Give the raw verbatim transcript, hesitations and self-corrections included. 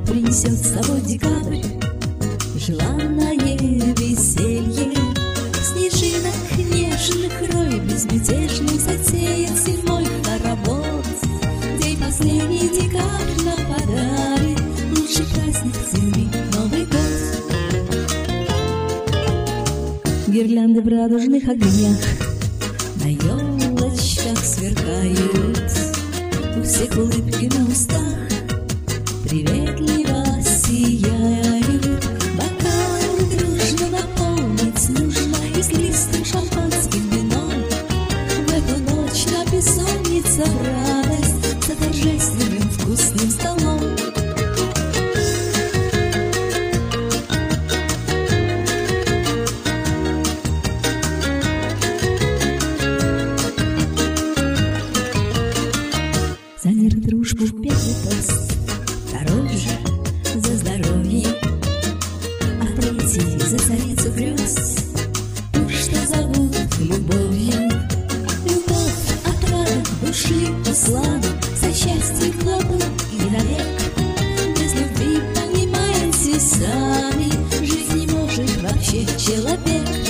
принесет с собой декабрь желанное веселье. Снежинок нежных рой безмятежных затеет седьмой хоровод. День последний декабрь нам подарит лучший праздник зимы — Новый год. Гирлянды в радужных огнях на елочках сверкают, у всех улыбки на устах приветливо сияют. Бокалы дружно наполнить нужно искристым шампанским вином. В эту ночь на бессонница в радость за торжественным вкусным столом. За мир и дружбу первый тост, второй же за здоровье, а третий за царицу грез, ту, что зовут любовью. Любовь, отрада души и славы, за счастье хлопот и навек. Без любви, понимаете сами, жить не может вообще человек.